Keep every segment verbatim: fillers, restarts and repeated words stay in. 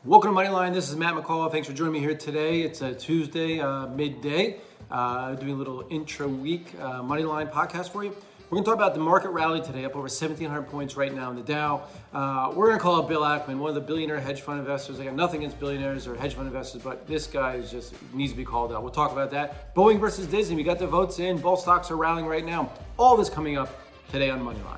Welcome to Moneyline. This is Matt McCall. Thanks for joining me here today. It's a Tuesday, uh, midday. Uh, doing a little intro week uh, Moneyline podcast for you. We're going to talk about the market rally today, up over seventeen hundred points right now in the Dow. Uh, we're going to call out Bill Ackman, one of the billionaire hedge fund investors. I got nothing against billionaires or hedge fund investors, but this guy is just needs to be called out. We'll talk about that. Boeing versus Disney. We got the votes in. Both stocks are rallying right now. All this coming up today on Moneyline.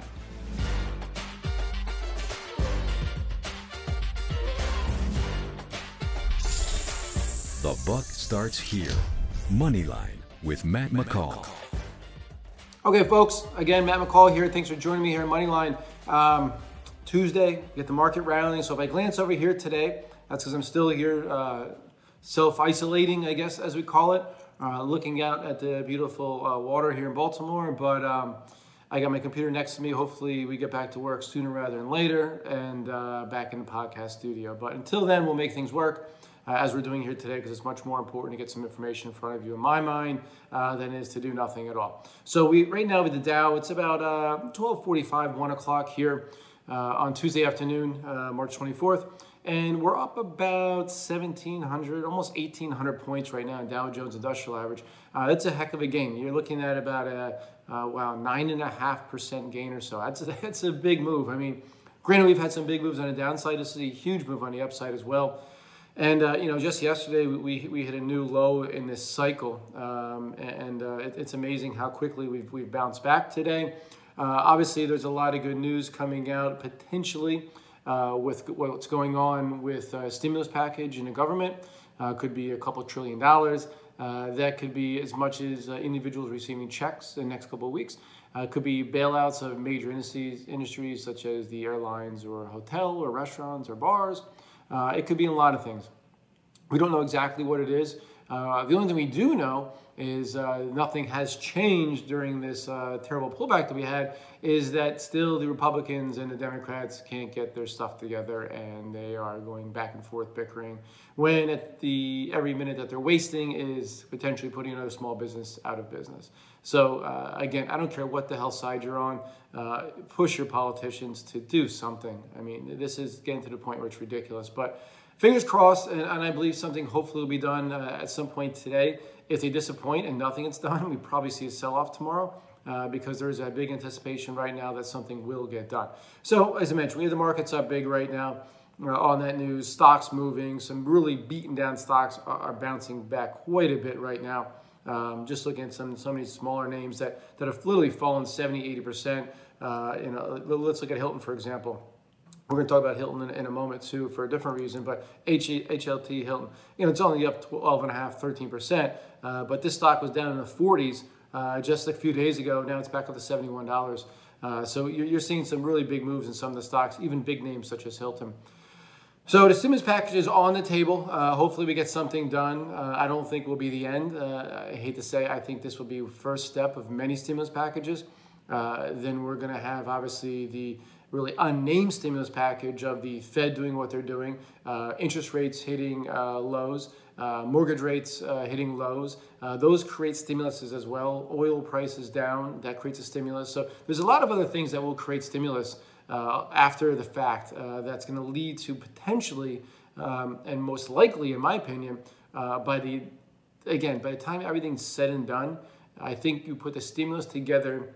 The buck starts here. Moneyline with Matt McCall. Okay, folks. Again, Matt McCall here. Thanks for joining me here on Moneyline. Um, Tuesday, get the market rallying. So if I glance over here today, that's because I'm still here uh, self-isolating, I guess, as we call it, uh, looking out at the beautiful uh, water here in Baltimore. But um, I got my computer next to me. Hopefully we get back to work sooner rather than later and uh, back in the podcast studio. But until then, we'll make things work. Uh, as we're doing here today, because it's much more important to get some information in front of you in my mind uh, than it is to do nothing at all. So we right now with the Dow, it's about uh, twelve forty-five, one o'clock here uh, on Tuesday afternoon, uh, March twenty-fourth. And we're up about seventeen hundred, almost eighteen hundred points right now in Dow Jones Industrial Average. Uh, that's a heck of a gain. You're looking at about a, uh, wow, nine and a half percent gain or so. That's a, that's a big move. I mean, granted, we've had some big moves on the downside. This is a huge move on the upside as well. And, uh, you know, just yesterday we, we we hit a new low in this cycle. Um, and uh, it, it's amazing how quickly we've, we've bounced back today. Uh, obviously, there's a lot of good news coming out potentially uh, with what's going on with a stimulus package in the government. Uh, could be a couple trillion dollars. Uh, that could be as much as uh, individuals receiving checks in the next couple of weeks. Uh, could be bailouts of major industries, industries such as the airlines or hotel or restaurants or bars. Uh, it could be a lot of things. We don't know exactly what it is. Uh, the only thing we do know is uh, nothing has changed during this uh, terrible pullback that we had, is that still the Republicans and the Democrats can't get their stuff together, and they are going back and forth bickering when at the every minute that they're wasting is potentially putting another small business out of business. So uh, again, I don't care what the hell side you're on, uh, push your politicians to do something. I mean, this is getting to the point where it's ridiculous, but fingers crossed, and, and I believe something hopefully will be done uh, at some point today. If they disappoint and nothing gets done, we probably see a sell-off tomorrow uh, because there's a big anticipation right now that something will get done. So as I mentioned, we have the markets up big right now uh, on that news. Stocks moving, some really beaten down stocks are, are bouncing back quite a bit right now. Um, just looking at some some of these smaller names that, that have literally fallen seventy, eighty percent. Uh, you know, let's look at Hilton, for example. We're going to talk about Hilton in, in a moment too for a different reason, but H L T Hilton, you know, it's only up twelve and a half, thirteen percent, uh, but this stock was down in the forties uh, just a few days ago. Now it's back up to seventy-one dollars. Uh, so you're, you're seeing some really big moves in some of the stocks, even big names such as Hilton. So the stimulus package is on the table. Uh, hopefully we get something done. Uh, I don't think it will be the end. Uh, I hate to say, I think this will be the first step of many stimulus packages. Uh, then we're going to have obviously the really unnamed stimulus package of the Fed doing what they're doing, uh, interest rates hitting uh, lows, uh, mortgage rates uh, hitting lows. Uh, those create stimuluses as well. Oil prices down, that creates a stimulus. So there's a lot of other things that will create stimulus uh, after the fact uh, that's going to lead to potentially, um, and most likely, in my opinion, uh, by the, again, by the time everything's said and done, I think you put the stimulus together,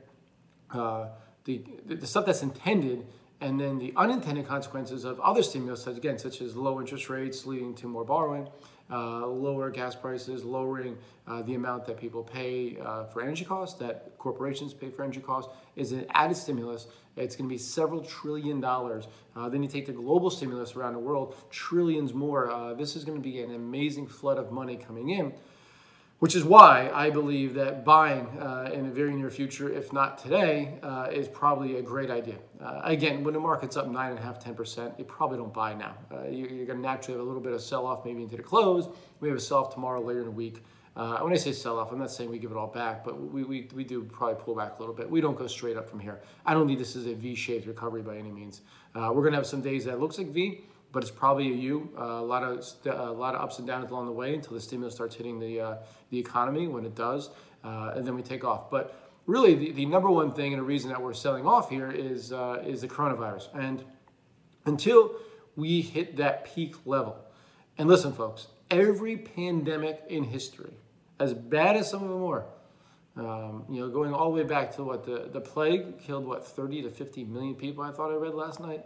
uh, The, the stuff that's intended, and then the unintended consequences of other stimulus, such, again, such as low interest rates leading to more borrowing, uh, lower gas prices, lowering uh, the amount that people pay uh, for energy costs, that corporations pay for energy costs, is an added stimulus. It's going to be several trillion dollars. Uh, then you take the global stimulus around the world, trillions more. Uh, this is going to be an amazing flood of money coming in, which is why I believe that buying uh, in the very near future, if not today, uh, is probably a great idea. Uh, again, when the market's up nine and a half, ten percent, you probably don't buy now. Uh, you, you're going to naturally have a little bit of sell-off maybe into the close. We have a sell-off tomorrow later in the week. Uh, when I say sell-off, I'm not saying we give it all back, but we, we we do probably pull back a little bit. We don't go straight up from here. I don't think this is a V-shaped recovery by any means. Uh, we're going to have some days that looks like V, but it's probably a U. Uh, a lot of st- a lot of ups and downs along the way until the stimulus starts hitting the uh, the economy. When it does, uh, and then we take off. But really, the, the number one thing and the reason that we're selling off here is uh, is the coronavirus. And until we hit that peak level. And listen, folks, every pandemic in history, as bad as some of them were, um, you know, going all the way back to what the, the plague killed, what, thirty to fifty million people, I thought I read last night.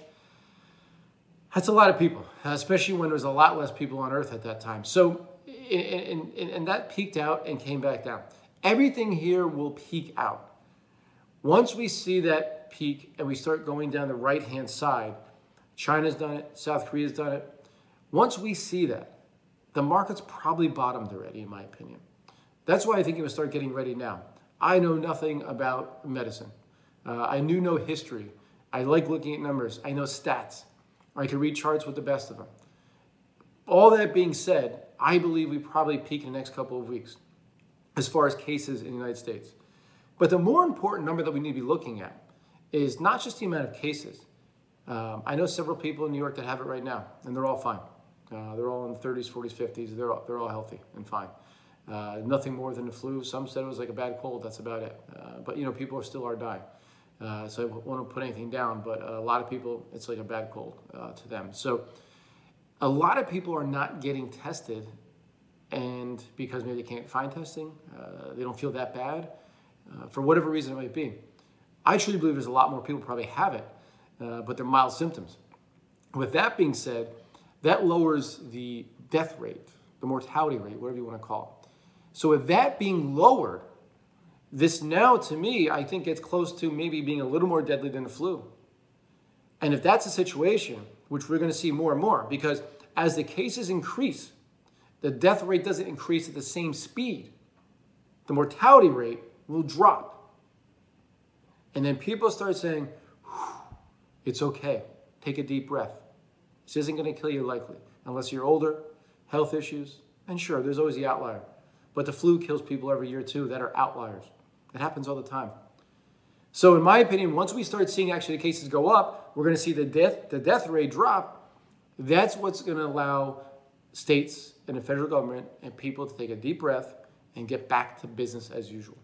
That's a lot of people, especially when there was a lot less people on Earth at that time. So, and, and, and that peaked out and came back down. Everything here will peak out. Once we see that peak and we start going down the right-hand side, China's done it, South Korea's done it. Once we see that, the market's probably bottomed already, in my opinion. That's why I think it will start getting ready now. I know nothing about medicine. Uh, I knew no history. I like looking at numbers. I know stats. I can read charts with the best of them. All that being said, I believe we probably peak in the next couple of weeks as far as cases in the United States. But the more important number that we need to be looking at is not just the amount of cases. Um, I know several people in New York that have it right now, and they're all fine. Uh, they're all in the thirties, forties, fifties. They're all, they're all healthy and fine. Uh, nothing more than the flu. Some said it was like a bad cold. That's about it. Uh, but, you know, people are still are dying. Uh, so I don't want to put anything down, but a lot of people, it's like a bad cold uh, to them. So a lot of people are not getting tested, and because maybe they can't find testing, uh, they don't feel that bad, uh, for whatever reason it might be. I truly believe there's a lot more people probably have it, uh, but they're mild symptoms. With that being said, that lowers the death rate, the mortality rate, whatever you want to call it. So with that being lowered, this now, to me, I think gets close to maybe being a little more deadly than the flu. And if that's a situation, which we're going to see more and more, because as the cases increase, the death rate doesn't increase at the same speed. The mortality rate will drop. And then people start saying, it's okay. Take a deep breath. This isn't going to kill you likely, unless you're older, health issues, and sure, there's always the outlier. But the flu kills people every year too that are outliers. It happens all the time. So in my opinion, once we start seeing actually the cases go up, we're going to see the death, the death rate drop. That's what's going to allow states and the federal government and people to take a deep breath and get back to business as usual.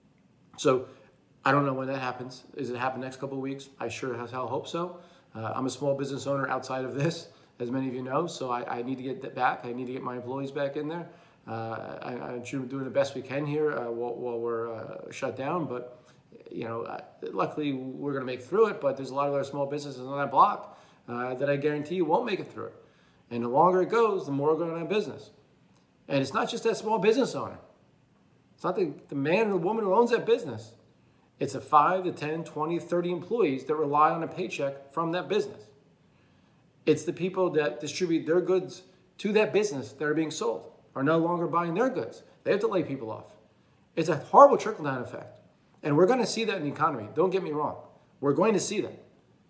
So I don't know when that happens. Is it happen next couple of weeks? I sure as hell hope so. Uh, I'm a small business owner outside of this, as many of you know, so I, I need to get that back. I need to get my employees back in there. Uh, I, I'm sure we're doing the best we can here uh, while, while we're uh, shut down, but you know, uh, luckily we're going to make through it. But there's a lot of other small businesses on that block uh, that I guarantee you won't make it through it. And the longer it goes, the more we're going out of business. And it's not just that small business owner. It's not the, the man or the woman who owns that business. It's a five to ten, twenty, thirty employees that rely on a paycheck from that business. It's the people that distribute their goods to that business that are being sold, are no longer buying their goods. They have to lay people off. It's a horrible trickle-down effect. And we're going to see that in the economy. Don't get me wrong. We're going to see that.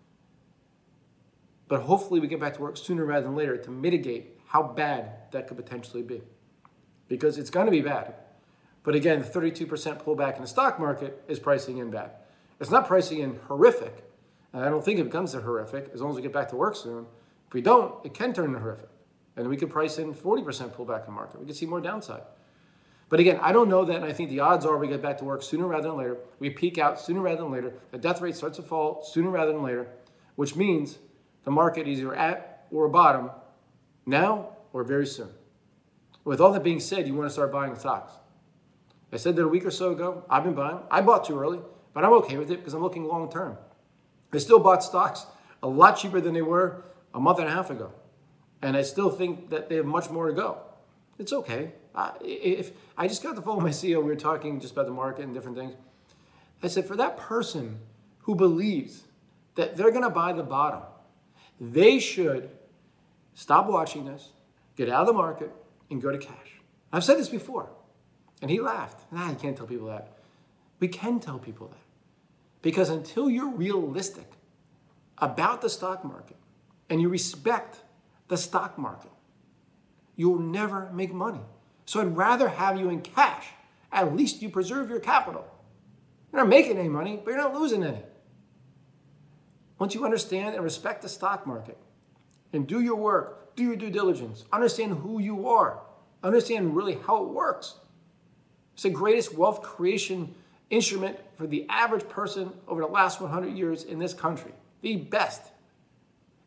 But hopefully we get back to work sooner rather than later to mitigate how bad that could potentially be. Because it's going to be bad. But again, the thirty-two percent pullback in the stock market is pricing in bad. It's not pricing in horrific. And I don't think it becomes a horrific as long as we get back to work soon. If we don't, it can turn into horrific. And we could price in forty percent pullback in the market. We could see more downside. But again, I don't know that, and I think the odds are we get back to work sooner rather than later. We peak out sooner rather than later. The death rate starts to fall sooner rather than later, which means the market is either at or a bottom now or very soon. With all that being said, you want to start buying stocks. I said that a week or so ago. I've been buying. I bought too early, but I'm okay with it because I'm looking long term. I still bought stocks a lot cheaper than they were a month and a half ago. And I still think that they have much more to go. It's okay. Uh, if I just got the phone with my C E O, we were talking just about the market and different things. I said, for that person who believes that they're going to buy the bottom, they should stop watching this, get out of the market, and go to cash. I've said this before. And he laughed. Nah, you can't tell people that. We can tell people that. Because until you're realistic about the stock market and you respect the stock market, you'll never make money. So I'd rather have you in cash. At least you preserve your capital. You're not making any money, but you're not losing any. Once you understand and respect the stock market and do your work, do your due diligence, understand who you are, understand really how it works. It's the greatest wealth creation instrument for the average person over the last one hundred years in this country. The best.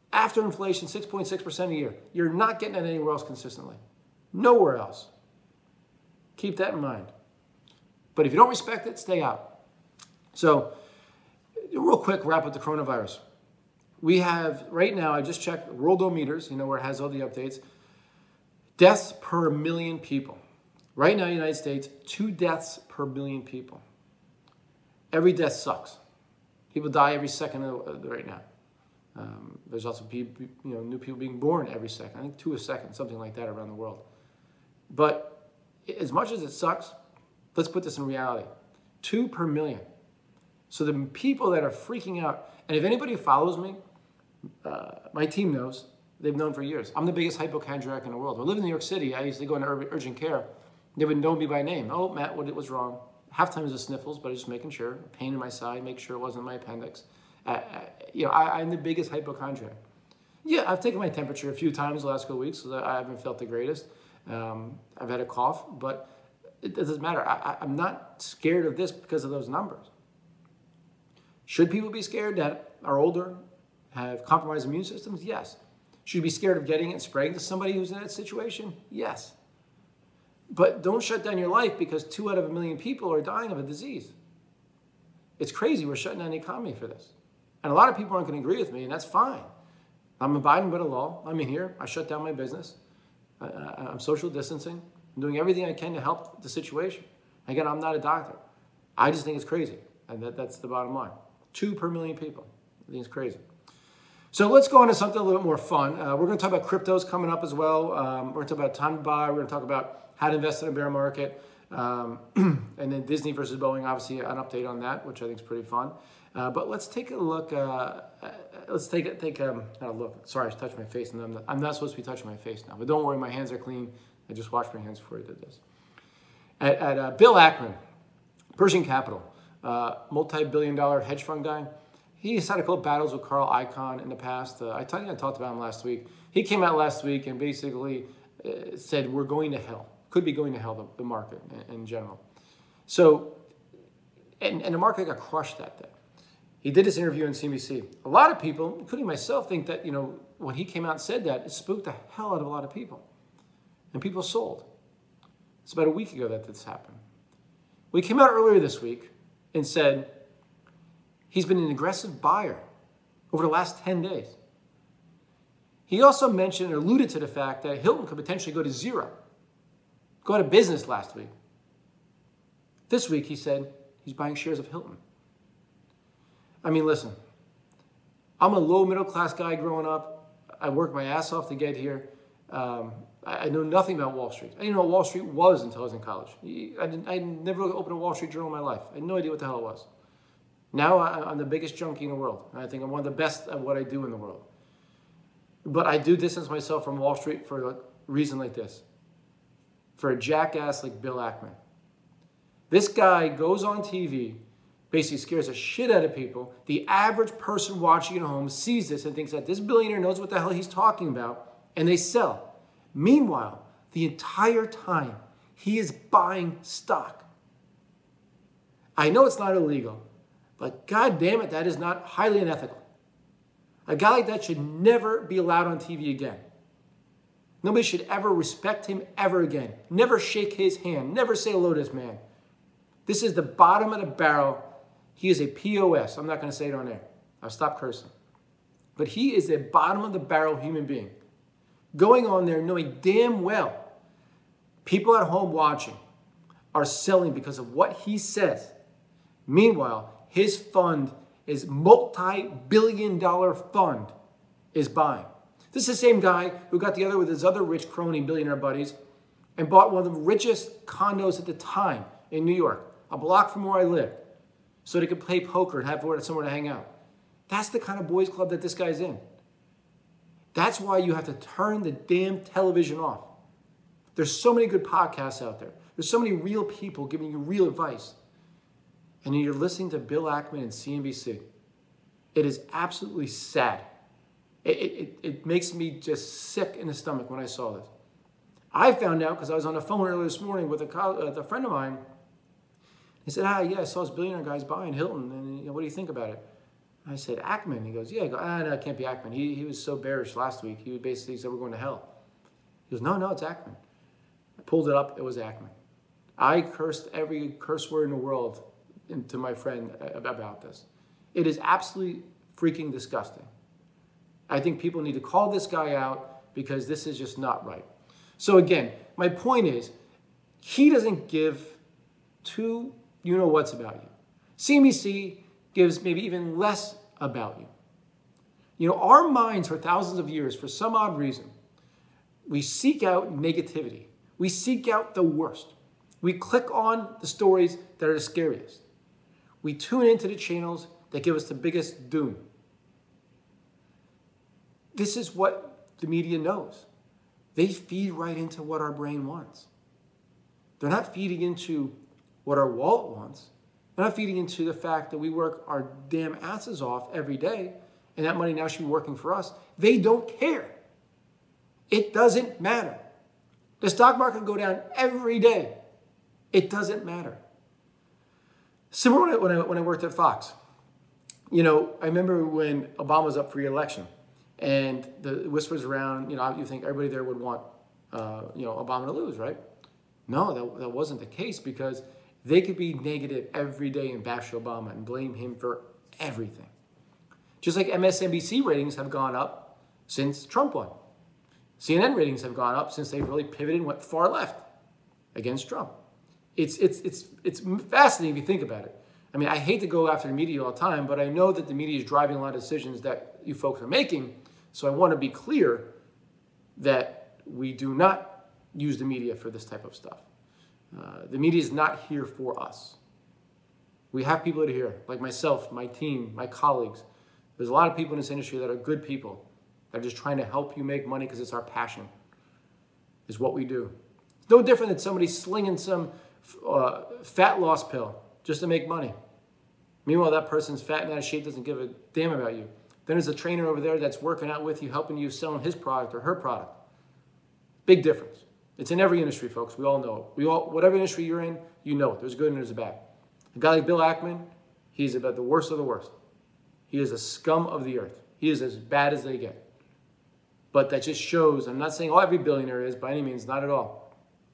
After inflation, six point six percent a year. You're not getting it anywhere else consistently. Nowhere else. Keep that in mind. But if you don't respect it, stay out. So, real quick wrap up the coronavirus. We have, right now, I just checked Worldometers, you know, where it has all the updates. Deaths per million people. Right now, in the United States, two deaths per million people. Every death sucks. People die every second right now. Um, there's also people, you know, new people being born every second. I think two a second, something like that around the world. But as much as it sucks, let's put this in reality. Two per million. So the people that are freaking out, and if anybody follows me, uh, my team knows, they've known for years. I'm the biggest hypochondriac in the world. When I lived in New York City, I used to go into urgent care. They would know me by name. Oh, Matt, what was wrong? Half time it was the sniffles, but I was just making sure. Pain in my side, make sure it wasn't my appendix. Uh, you know, I, I'm the biggest hypochondriac. Yeah, I've taken my temperature a few times the last couple of weeks, so that I haven't felt the greatest. Um, I've had a cough, but it doesn't matter. I, I, I'm not scared of this because of those numbers. Should people be scared that are older, have compromised immune systems? Yes. Should you be scared of getting it and spreading to somebody who's in that situation? Yes. But don't shut down your life because two out of a million people are dying of a disease. It's crazy. We're shutting down the economy for this. And a lot of people aren't going to agree with me, and that's fine. I'm abiding by the law. I'm in here. I shut down my business. I, I, I'm social distancing. I'm doing everything I can to help the situation. Again, I'm not a doctor. I just think it's crazy. And that, that's the bottom line. Two per million people. I think it's crazy. So let's go on to something a little bit more fun. Uh, we're going to talk about cryptos coming up as well. Um, we're going to talk about time to buy. We're going to talk about how to invest in a bear market. Um, and then Disney versus Boeing, obviously an update on that, which I think is pretty fun. Uh, but let's take a look. Uh, let's take it. Take um, not a look. Sorry, I just touched my face, and I'm not, I'm not supposed to be touching my face now. But don't worry, my hands are clean. I just washed my hands before I did this. At, at uh, Bill Ackman, Pershing Capital, uh, multi-billion-dollar hedge fund guy. He's had a couple battles with Carl Icahn in the past. Uh, I thought I talked about him last week. He came out last week and basically uh, said we're going to hell. Could be going to hell, the, the market in, in general. So, and, and the market got crushed that day. He did this interview on C N B C. A lot of people, including myself, think that, you know, when he came out and said that, it spooked the hell out of a lot of people. And people sold. It's about a week ago that this happened. We came out earlier this week and said he's been an aggressive buyer over the last ten days. He also mentioned or alluded to the fact that Hilton could potentially go to zero, go out of business last week. This week, he said he's buying shares of Hilton. I mean, listen, I'm a low middle class guy growing up. I worked my ass off to get here. Um, I, I know nothing about Wall Street. I didn't know what Wall Street was until I was in college. I, didn't, I never opened a Wall Street Journal in my life. I had no idea what the hell it was. Now I, I'm the biggest junkie in the world. And I think I'm one of the best at what I do in the world. But I do distance myself from Wall Street for a reason like this. For a jackass like Bill Ackman. This guy goes on T V, basically scares the shit out of people. The average person watching at home sees this and thinks that this billionaire knows what the hell he's talking about, and they sell. Meanwhile, the entire time, he is buying stock. I know it's not illegal, but God damn it, that is not highly unethical. A guy like that should never be allowed on T V again. Nobody should ever respect him ever again. Never shake his hand. Never say hello to this man. This is the bottom of the barrel. He is a P O S. I'm not going to say it on air. I'll stop cursing. But he is a bottom of the barrel human being. Going on there knowing damn well people at home watching are selling because of what he says. Meanwhile, his fund is multi-billion dollar fund is buying. This is the same guy who got together with his other rich crony billionaire buddies and bought one of the richest condos at the time in New York, a block from where I lived, so they could play poker and have somewhere to hang out. That's the kind of boys club that this guy's in. That's why you have to turn the damn television off. There's so many good podcasts out there. There's so many real people giving you real advice. And you're listening to Bill Ackman and C N B C. It is absolutely sad. It, it, it makes me just sick in the stomach when I saw this. I found out because I was on the phone earlier this morning with a, uh, a friend of mine. He said, ah, yeah, I saw this billionaire guy's buying Hilton. And you know, what do you think about it? I said, Ackman. He goes, yeah. I go, ah, no, it can't be Ackman. He, he was so bearish last week. He basically said, we're going to hell. He goes, no, no, it's Ackman. I pulled it up. It was Ackman. I cursed every curse word in the world to my friend about this. It is absolutely freaking disgusting. I think people need to call this guy out because this is just not right. So again, my point is, he doesn't give two you-know-whats about you. C M E C gives maybe even less about you. You know, our minds for thousands of years, for some odd reason, we seek out negativity. We seek out the worst. We click on the stories that are the scariest. We tune into the channels that give us the biggest doom. This is what the media knows. They feed right into what our brain wants. They're not feeding into what our wallet wants. They're not feeding into the fact that we work our damn asses off every day and that money now should be working for us. They don't care. It doesn't matter. The stock market will go down every day. It doesn't matter. Similar when I, when I, when I worked at Fox. You know, I remember when Obama was up for re-election and the whispers around, you know, you think everybody there would want, uh, you know, Obama to lose, right? No, that, that wasn't the case because they could be negative every day and bash Obama and blame him for everything. Just like M S N B C ratings have gone up since Trump won. C N N ratings have gone up since they really pivoted and went far left against Trump. It's, it's, it's, it's fascinating if you think about it. I mean, I hate to go after the media all the time, but I know that the media is driving a lot of decisions that you folks are making. So I want to be clear that we do not use the media for this type of stuff. Uh, the media is not here for us. We have people that are here, like myself, my team, my colleagues. There's a lot of people in this industry that are good people that are just trying to help you make money because it's our passion. It's what we do. It's no different than somebody slinging some uh, fat loss pill just to make money. Meanwhile, that person's fat and out of shape, doesn't give a damn about you. Then there's a trainer over there that's working out with you, helping you selling his product or her product. Big difference. It's in every industry, folks. We all know it. We all, whatever industry you're in, you know it. There's good and there's bad. A guy like Bill Ackman, he's about the worst of the worst. He is a scum of the earth. He is as bad as they get. But that just shows, I'm not saying oh, every billionaire is, by any means, not at all.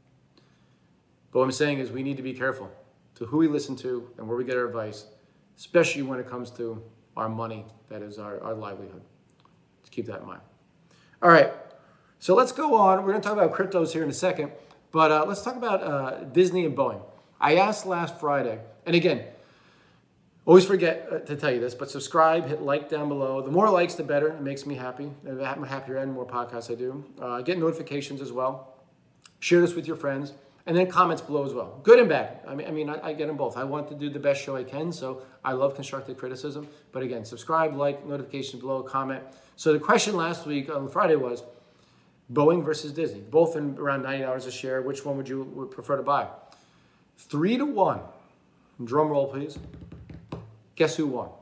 But what I'm saying is we need to be careful to who we listen to and where we get our advice, especially when it comes to our money, that is our, our livelihood. Let's keep that in mind. All right. So let's go on. We're going to talk about cryptos here in a second, but uh, let's talk about uh, Disney and Boeing. I asked last Friday, and again, always forget uh, to tell you this, but subscribe, hit like down below. The more likes, the better. It makes me happy. I'm happier and more podcasts I do. Uh, get notifications as well. Share this with your friends, and then comments below as well. Good and bad. I mean, I mean, I, I get them both. I want to do the best show I can, so I love constructive criticism. But again, subscribe, like, notifications below, comment. So the question last week on Friday was, Boeing versus Disney, both in around ninety dollars a share. Which one would you would prefer to buy? Three to one. Drum roll, please. Guess who won?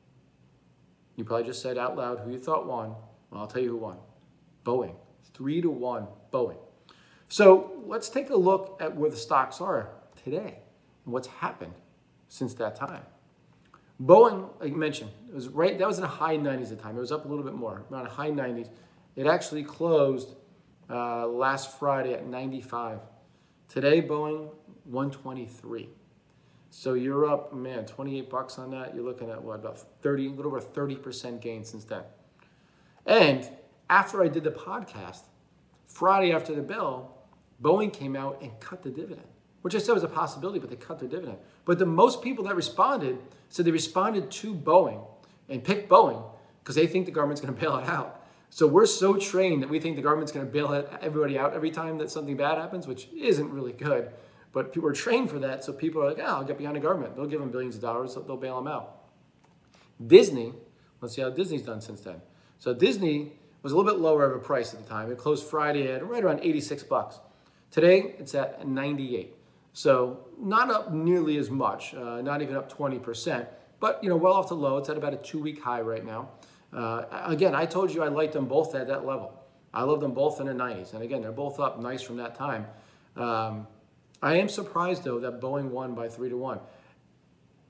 You probably just said out loud who you thought won. Well, I'll tell you who won. Boeing. Three to one, Boeing. So let's take a look at where the stocks are today and what's happened since that time. Boeing, like you mentioned, it was right. That was in the high nineties at the time. It was up a little bit more, around the high nineties. It actually closed uh, last Friday at ninety-five. Today, Boeing, one twenty-three. So you're up, man, twenty-eight bucks on that. You're looking at what, about thirty, a little over thirty percent gain since then. And after I did the podcast, Friday after the bell, Boeing came out and cut the dividend, which I said was a possibility, but they cut their dividend. But the most people that responded said they responded to Boeing and picked Boeing because they think the government's going to bail it out. So we're so trained that we think the government's going to bail everybody out every time that something bad happens, which isn't really good. But people are trained for that, so people are like, oh, I'll get behind the government. They'll give them billions of dollars, so they'll bail them out. Disney, let's see how Disney's done since then. So Disney was a little bit lower of a price at the time. It closed Friday at right around eighty-six bucks. Today, it's at ninety-eight. So not up nearly as much, uh, not even up twenty percent, but you know, well off the low. It's at about a two-week high right now. Uh, again, I told you I liked them both at that level. I love them both in the nineties. And again, they're both up nice from that time. Um, I am surprised, though, that Boeing won by three to one.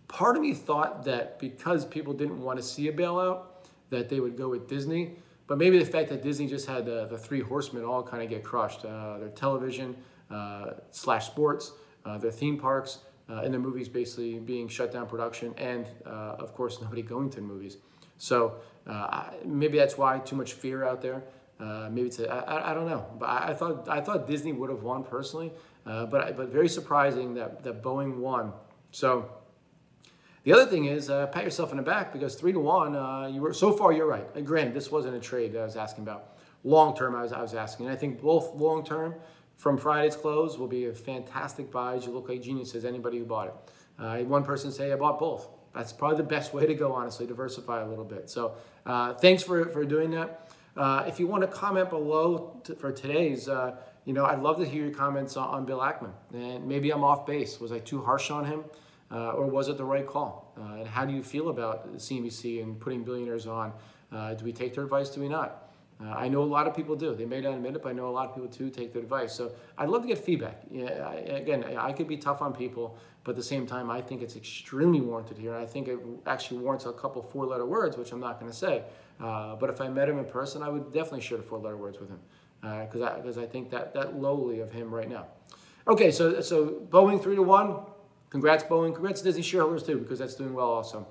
Part of me thought that because people didn't want to see a bailout, that they would go with Disney. But maybe the fact that Disney just had the, the three horsemen all kind of get crushed. Uh, their television uh, slash sports, uh, their theme parks, uh, and their movies basically being shut down production. And uh, of course, nobody going to the movies. So uh, maybe that's why too much fear out there. Uh, maybe it's a, I, I don't know. But I, I thought I thought Disney would have won personally. Uh, but but very surprising that, that Boeing won. So the other thing is, uh, pat yourself in the back because three to one, uh, you were so far. You're right. And granted, this wasn't a trade that I was asking about. Long term, I was I was asking. And I think both long term, from Friday's close, will be a fantastic buys. You look like geniuses. Anybody who bought it. Uh, I had one person say I bought both. That's probably the best way to go. Honestly, diversify a little bit. So uh, thanks for for doing that. Uh, if you want to comment below t- for today's, uh, you know, I'd love to hear your comments on, on Bill Ackman. And maybe I'm off base. Was I too harsh on him? Uh, or was it the right call? Uh, and how do you feel about C N B C and putting billionaires on? Uh, do we take their advice? Do we not? Uh, I know a lot of people do. They may not admit it, but I know a lot of people too take their advice. So I'd love to get feedback. Yeah, I, again, I could be tough on people, but at the same time, I think it's extremely warranted here. I think it actually warrants a couple four-letter words, which I'm not going to say. Uh, but if I met him in person, I would definitely share the four-letter words with him because uh, I, because I think that that lowly of him right now. Okay, so so Boeing three to one. Congrats, Boeing. Congrats, Disney shareholders, too, because that's doing well also.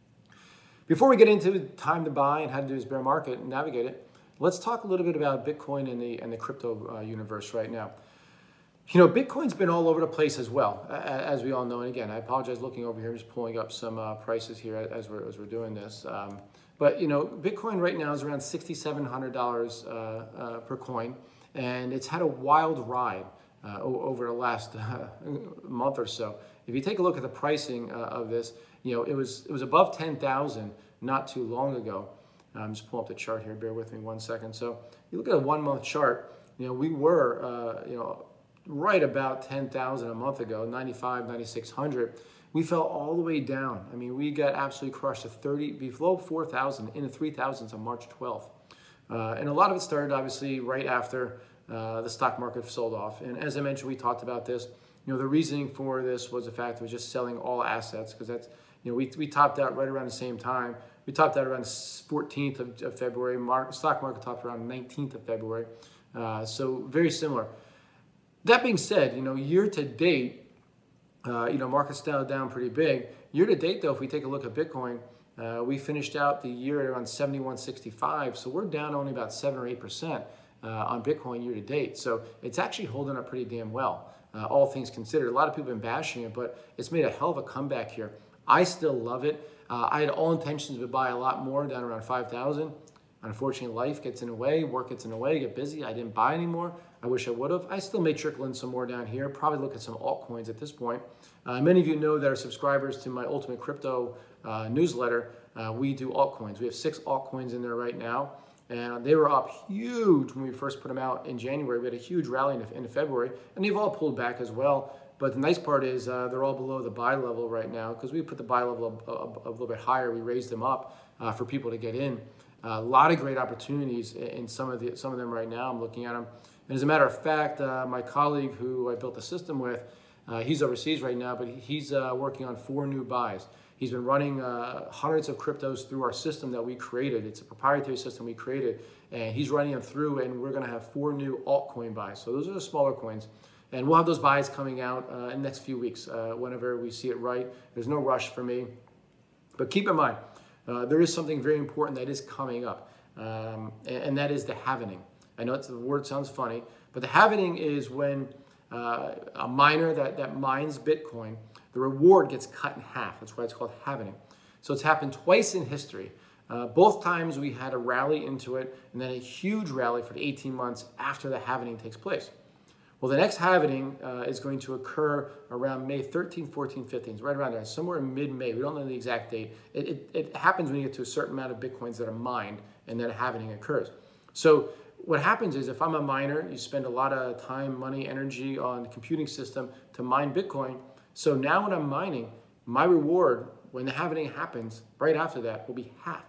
Before we get into time to buy and how to do this bear market and navigate it, let's talk a little bit about Bitcoin and the and the crypto uh, universe right now. You know, Bitcoin's been all over the place as well, as we all know. And again, I apologize looking over here, just pulling up some uh, prices here as we're, as we're doing this. Um, but, you know, Bitcoin right now is around six thousand seven hundred dollars uh, uh, per coin, and it's had a wild ride uh, over the last uh, month or so. If you take a look at the pricing uh, of this, you know, it was it was above ten thousand not too long ago. I'm just pulling up the chart here. Bear with me one second. So you look at a one-month chart. You know, we were, uh, you know, right about ten thousand a month ago, ninety-five, ninety-six hundred. We fell all the way down. I mean, we got absolutely crushed to thirty, below four thousand, into three thousands on March twelfth. Uh, and a lot of it started, obviously, right after uh, the stock market sold off. And as I mentioned, we talked about this. You know, the reasoning for this was the fact it was just selling all assets because that's, you know, we, we topped out right around the same time. We topped out around fourteenth of, of February. Mark, stock market topped around nineteenth of February. Uh, so very similar. That being said, you know, year to date, uh, you know, market's down, down pretty big. Year to date, though, if we take a look at Bitcoin, uh, we finished out the year at around seventy-one sixty-five. So we're down only about seven or eight percent uh, on Bitcoin year to date. So it's actually holding up pretty damn well. Uh, all things considered. A lot of people have been bashing it, but it's made a hell of a comeback here. I still love it. Uh, I had all intentions to buy a lot more down around five thousand. Unfortunately, life gets in the way, work gets in the way, get busy. I didn't buy anymore. I wish I would have. I still may trickle in some more down here. Probably look at some altcoins at this point. Uh, many of you know that are subscribers to my Ultimate Crypto uh, newsletter. Uh, we do altcoins. We have six altcoins in there right now. And they were up huge when we first put them out in January. We had a huge rally in, in February, and they've all pulled back as well. But the nice part is uh, they're all below the buy level right now because we put the buy level a, a, a little bit higher. We raised them up uh, for people to get in. Uh, a lot of great opportunities in some of the some of them right now. I'm looking at them. And as a matter of fact, uh, my colleague who I built the system with, uh, he's overseas right now, but he's uh, working on four new buys. He's been running uh, hundreds of cryptos through our system that we created. It's a proprietary system we created, and he's running them through, and we're going to have four new altcoin buys. So those are the smaller coins, and we'll have those buys coming out uh, in the next few weeks uh, whenever we see it right. There's no rush for me, but keep in mind, uh, there is something very important that is coming up, um, and, and that is the halvening. I know it's, the word sounds funny, but the halvening is when uh, a miner that, that mines Bitcoin, the reward gets cut in half. That's why it's called halvening. So it's happened twice in history. Uh, both times we had a rally into it and then a huge rally for the eighteen months after the halvening takes place. Well, the next halvening uh, is going to occur around May thirteenth, fourteenth, fifteenth, right around there, somewhere in mid-May. We don't know the exact date. It, it, it happens when you get to a certain amount of Bitcoins that are mined and then a halvening occurs. So what happens is if I'm a miner, you spend a lot of time, money, energy on the computing system to mine Bitcoin. So now when I'm mining, my reward, when the halvening happens, right after that, will be half.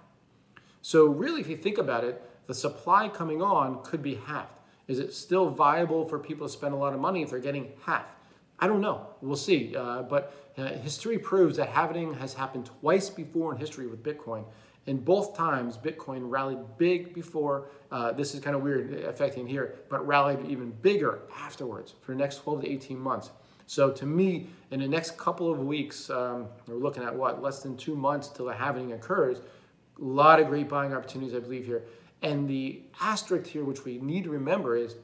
So really, if you think about it, the supply coming on could be halved. Is it still viable for people to spend a lot of money if they're getting half? I don't know. We'll see. Uh, but uh, history proves that halving has happened twice before in history with Bitcoin. And both times, Bitcoin rallied big before. Uh, this is kind of weird affecting here, but rallied even bigger afterwards for the next twelve to eighteen months. So to me, in the next couple of weeks, um, we're looking at what, less than two months till the halving occurs. A lot of great buying opportunities, I believe, here. And the asterisk here, which we need to remember, is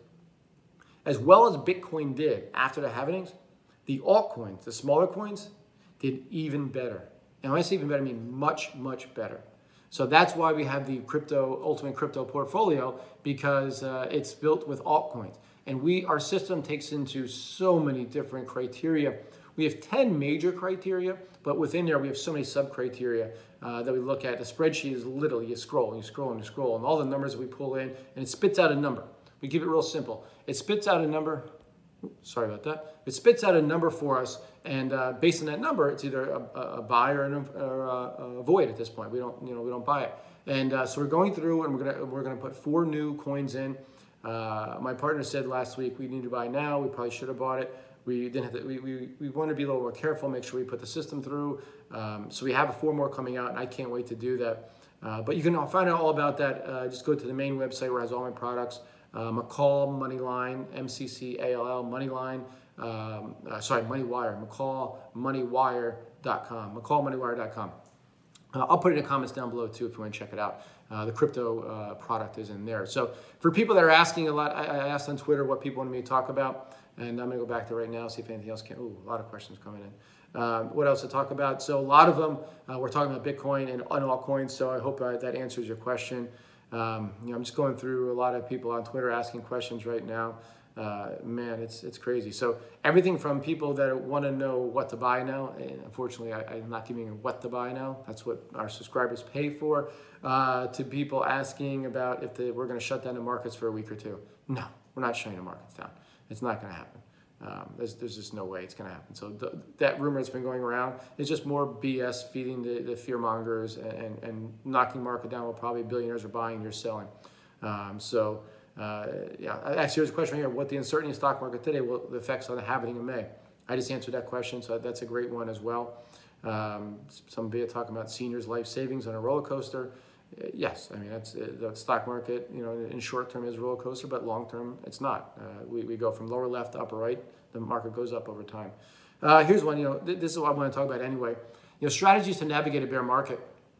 as well as Bitcoin did after the halvings, the altcoins, the smaller coins, did even better. And when I say even better, I mean much, much better. So that's why we have the crypto, ultimate crypto portfolio, because uh, it's built with altcoins. And we, our system takes into so many different criteria. We have ten major criteria, but within there we have so many sub-criteria uh, that we look at. The spreadsheet is literally, you scroll and you scroll and you scroll, and all the numbers that we pull in, and it spits out a number. We keep it real simple. It spits out a number. Sorry about that. It spits out a number for us, and uh, based on that number, it's either a, a buy or, an, or a, a void at this point. We don't, you know, we don't buy it. And uh, so we're going through, and we're gonna we're gonna put four new coins in. Uh, my partner said last week we need to buy now. We probably should have bought it. We didn't have to, we, we, we want to be a little more careful, make sure we put the system through. Um, so we have four more coming out, and I can't wait to do that. Uh, but you can find out all about that. Uh, just go to the main website where it has all my products. Uh, McCall Moneyline, M C C A L L Moneyline, um, uh, sorry, Moneywire, McCall Moneywire dot com, McCall Moneywire dot com. Uh, I'll put it in the comments down below too if you want to check it out. Uh, the crypto uh, product is in there. So for people that are asking a lot, I, I asked on Twitter what people wanted me to talk about, and I'm going to go back to right now, see if anything else can. Ooh, a lot of questions coming in. Uh, what else to talk about? So a lot of them, uh, we're talking about Bitcoin and on altcoins, so I hope uh, that answers your question. Um, you know, I'm just going through a lot of people on Twitter asking questions right now. Uh, man, it's it's crazy. So everything from people that want to know what to buy now, and unfortunately, I, I'm not giving you what to buy now. That's what our subscribers pay for. Uh, to people asking about if they, we're going to shut down the markets for a week or two. No, we're not shutting the markets down. It's not going to happen. Um, there's, there's just no way it's going to happen. So th- that rumor that's been going around is just more B S feeding the, the fear mongers and, and, and knocking market down while probably billionaires are buying and you're selling. Um, so uh, yeah, actually there's a question here, what the uncertainty in the stock market today, will the effects on the halving in May? I just answered that question, so that's a great one as well. Um, somebody talking about seniors' life savings on a roller coaster. Uh, yes, I mean, that's uh, the stock market, you know, in short term is a roller coaster, but long term it's not. Uh, we, we go from lower left to upper right, the market goes up over time. Uh, here's one, you know, th- this is what I want to talk about anyway. You know, strategies to navigate a bear market.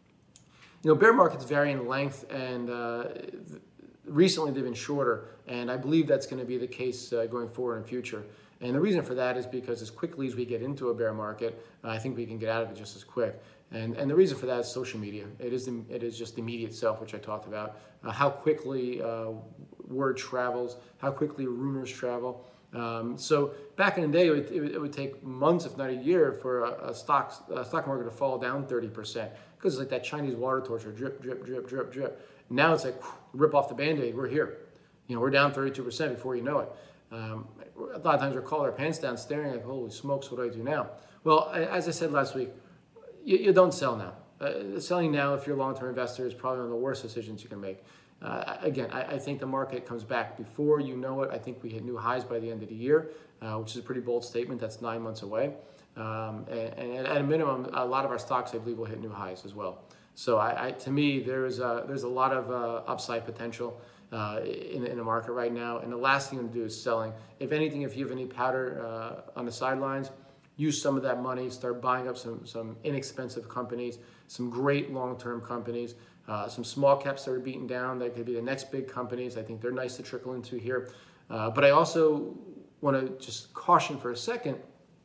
You know, bear markets vary in length, and uh, th- recently they've been shorter, and I believe that's going to be the case uh, going forward in the future. And the reason for that is because as quickly as we get into a bear market, uh, I think we can get out of it just as quick. And and the reason for that is social media. It is the, it is just the media itself, which I talked about. Uh, how quickly uh, word travels, how quickly rumors travel. Um, so back in the day, it would, it would, it would take months, if not a year, for a, a stock a stock market to fall down thirty percent because it's like that Chinese water torture, drip, drip, drip, drip, drip. Now it's like whew, rip off the Band-Aid. We're here. You know, we're down thirty-two percent before you know it. Um, a lot of times we're calling our pants down, staring like, holy smokes, what do I do now? Well, as I said last week, you, you don't sell now. Uh, selling now, if you're a long-term investor, is probably one of the worst decisions you can make. Uh, again, I, I think the market comes back before you know it. I think we hit new highs by the end of the year, uh, which is a pretty bold statement. That's nine months away. Um, and, and at a minimum, a lot of our stocks, I believe, will hit new highs as well. So I, I, to me, there's a, there's a lot of uh, upside potential uh, in, in the market right now. And the last thing you want to do is selling. If anything, if you have any powder uh, on the sidelines, use some of that money, start buying up some, some inexpensive companies, some great long-term companies, uh, some small caps that are beaten down that could be the next big companies. I think they're nice to trickle into here. Uh, but I also want to just caution for a second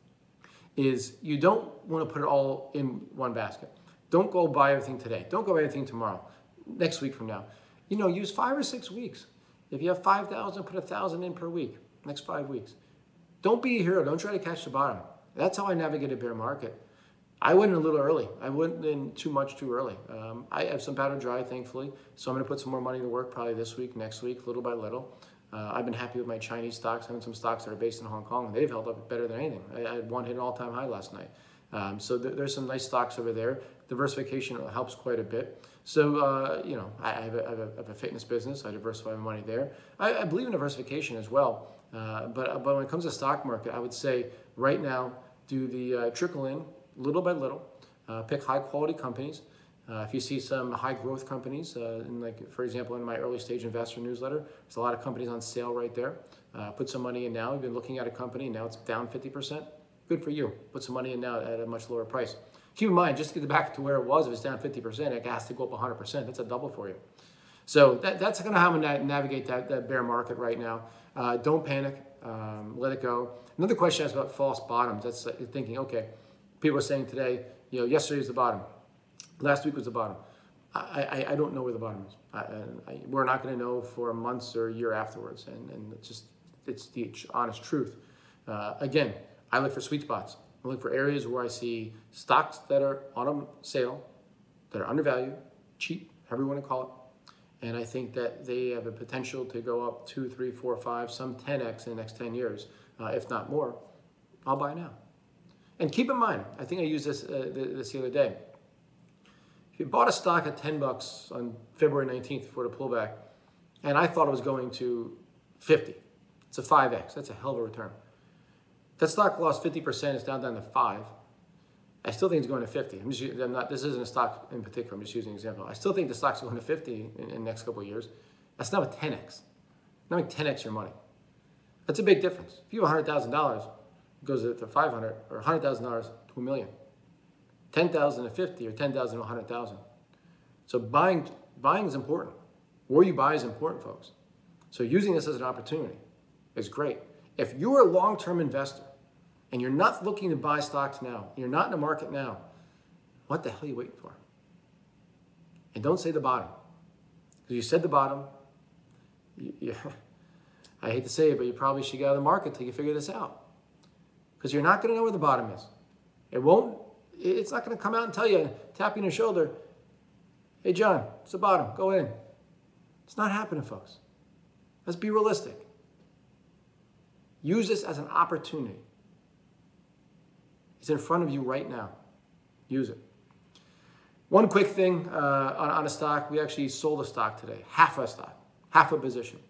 is you don't want to put it all in one basket. Don't go buy everything today. Don't go buy everything tomorrow, next week from now. You know, use five or six weeks. If you have five thousand, put one thousand in per week, next five weeks. Don't be a hero. Don't try to catch the bottom. That's how I navigate a bear market. I went in a little early. I went in too much too early. Um, I have some powder dry, thankfully, so I'm going to put some more money to work probably this week, next week, little by little. Uh, I've been happy with my Chinese stocks. I own some stocks that are based in Hong Kong, and they've held up better than anything. I, I had one hit an all-time high last night. Um, so th- there's some nice stocks over there. Diversification helps quite a bit. So, uh, you know, I have, a, I, have a, I have a fitness business. I diversify my money there. I, I believe in diversification as well. Uh, but, but when it comes to stock market, I would say right now, do the uh, trickle in little by little. Uh, pick high quality companies. Uh, if you see some high growth companies, uh, in like for example, in my early stage investor newsletter, there's a lot of companies on sale right there. Uh, put some money in now. You've been looking at a company, now it's down fifty percent. Good for you. Put some money in now at a much lower price. Keep in mind, just to get back to where it was, if it's down fifty percent, it has to go up one hundred percent. That's a double for you. So that, that's kind of how I'm going to navigate that, that bear market right now. Uh, don't panic. Um, let it go. Another question is about false bottoms. That's uh, thinking, okay, people are saying today, you know, yesterday was the bottom. Last week was the bottom. I, I, I don't know where the bottom is. I, I, we're not going to know for months or a year afterwards. And, and it's just, it's the honest truth. Uh, again, I look for sweet spots. I look for areas where I see stocks that are on a sale, that are undervalued, cheap, however you want to call it. And I think that they have a potential to go up two, three, four, five, some ten X in the next ten years, uh, if not more. I'll buy now. And keep in mind, I think I used this uh, this the other day. If you bought a stock at ten bucks on February nineteenth before the pullback, and I thought it was going to fifty, it's a five X. That's a hell of a return. That stock lost fifty percent. It's down down to five. I still think it's going to fifty. I'm just, I'm not, this isn't a stock in particular. I'm just using an example. I still think the stock's going to fifty in, in the next couple of years. That's not a ten X. Not like ten X your money. That's a big difference. If you have one hundred thousand dollars, it goes to five hundred, or one hundred thousand dollars to a million. ten thousand to fifty, or ten thousand to one hundred thousand. So buying, buying is important. Where you buy is important, folks. So using this as an opportunity is great. If you're a long-term investor, and you're not looking to buy stocks now, you're not in the market now, what the hell are you waiting for? And don't say the bottom. Because you said the bottom, you, you, I hate to say it, but you probably should get out of the market until you figure this out. Because you're not going to know where the bottom is. It won't, it's not going to come out and tell you, tap you on your shoulder, hey John, it's the bottom, go in. It's not happening, folks. Let's be realistic. Use this as an opportunity. It's in front of you right now. Use it. One quick thing uh, on, on a stock, we actually sold a stock today, half a stock, half a position.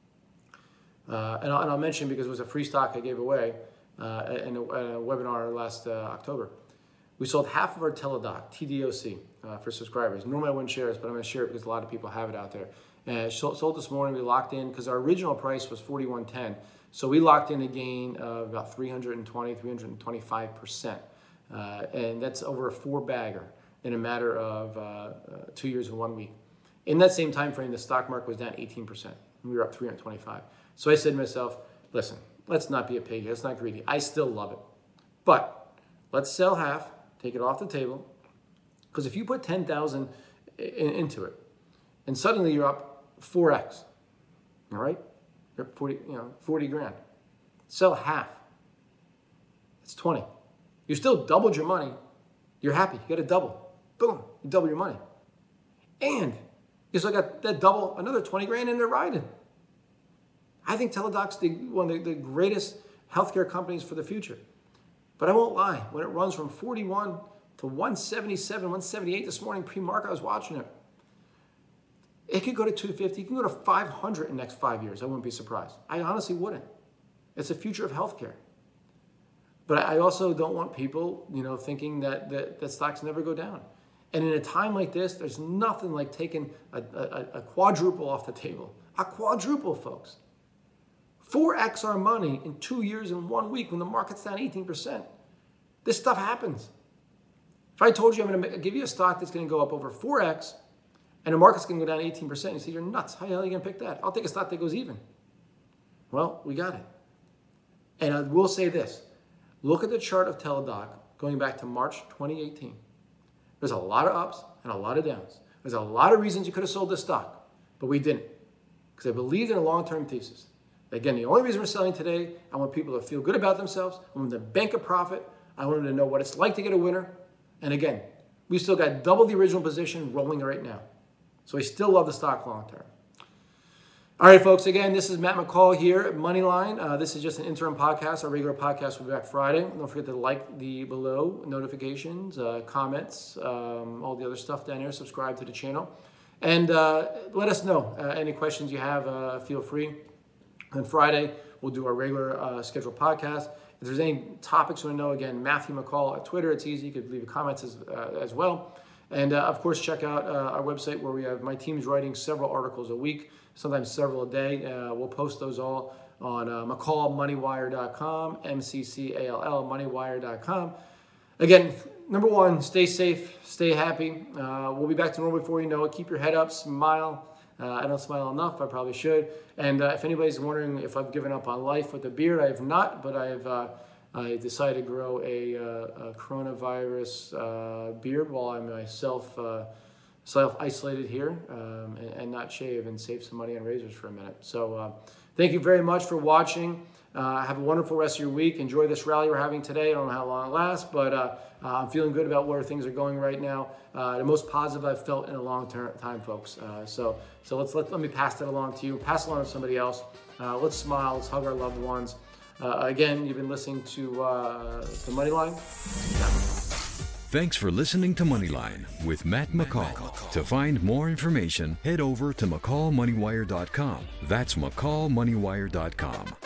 Uh, and, I'll, and I'll mention because it was a free stock I gave away uh, in, a, in a webinar last uh, October. We sold half of our Teladoc, T D O C, uh, for subscribers. Normally I wouldn't share this, but I'm going to share it because a lot of people have it out there. And sold, sold this morning, we locked in because our original price was forty-one ten. So we locked in a gain of about three hundred twenty, three hundred twenty-five percent. Uh, and that's over a four bagger in a matter of uh, uh, two years and one week. In that same time frame, the stock market was down eighteen percent. And we were up three hundred twenty-five. So I said to myself, listen, let's not be a pig here. Let's not greedy. I still love it. But let's sell half, take it off the table. Because if you put ten thousand in, into it, and suddenly you're up four X, all right? You're up forty, you know, forty grand. Sell half. It's twenty. You still doubled your money. You're happy. You got a double. Boom. You double your money. And you still got that double, another twenty grand in there riding. I think Teladoc's the, one of the, the greatest healthcare companies for the future. But I won't lie. When it runs from forty-one to one seventy-seven, one seventy-eight this morning, pre-market, I was watching it. It could go to two fifty. It can go to five hundred in the next five years. I wouldn't be surprised. I honestly wouldn't. It's the future of healthcare. But I also don't want people, you know, thinking that, that, that stocks never go down. And in a time like this, there's nothing like taking a, a, a quadruple off the table. A quadruple, folks. four X our money in two years and one week when the market's down eighteen percent. This stuff happens. If I told you I'm going to give you a stock that's going to go up over four X, and the market's going to go down eighteen percent. You say, you're nuts. How the hell are you going to pick that? I'll take a stock that goes even. Well, we got it. And I will say this. Look at the chart of Teladoc going back to March twenty eighteen. There's a lot of ups and a lot of downs. There's a lot of reasons you could have sold this stock, but we didn't. Because I believed in a long-term thesis. Again, the only reason we're selling today, I want people to feel good about themselves. I want them to bank a profit. I want them to know what it's like to get a winner. And again, we still got double the original position rolling right now. So I still love the stock long term. All right, folks, again, this is Matt McCall here at Moneyline. Uh, this is just an interim podcast. Our regular podcast will be back Friday. Don't forget to like the below notifications, uh, comments, um, all the other stuff down there. Subscribe to the channel. And uh, let us know. Uh, any questions you have, uh, feel free. On Friday, we'll do our regular uh, scheduled podcast. If there's any topics you want to know, again, Matthew McCall at Twitter. It's easy. You could leave comments as, uh, as well. And, uh, of course, check out uh, our website where we have my team's writing several articles a week, sometimes several a day. Uh, we'll post those all on uh, McCall Moneywire dot com, M C C A L L, Moneywire dot com. Again, number one, stay safe, stay happy. Uh, we'll be back to normal before you know it. Keep your head up, smile. Uh, I don't smile enough. I probably should. And uh, if anybody's wondering if I've given up on life with the beard, I have not, but I've uh, I decided to grow a, uh, a coronavirus uh, beard while I'm myself uh, self-isolated here um, and, and not shave and save some money on razors for a minute. So uh, thank you very much for watching. Uh, have a wonderful rest of your week. Enjoy this rally we're having today. I don't know how long it lasts, but uh, uh, I'm feeling good about where things are going right now. Uh, the most positive I've felt in a long ter- time, folks. Uh, so so let's let, let me pass that along to you. Pass it along to somebody else. Uh, let's smile. Let's hug our loved ones. Uh, again, you've been listening to uh, the Moneyline. Thanks for listening to Moneyline with Matt McCall. To find more information, head over to McCall Moneywire dot com. That's McCall Moneywire dot com.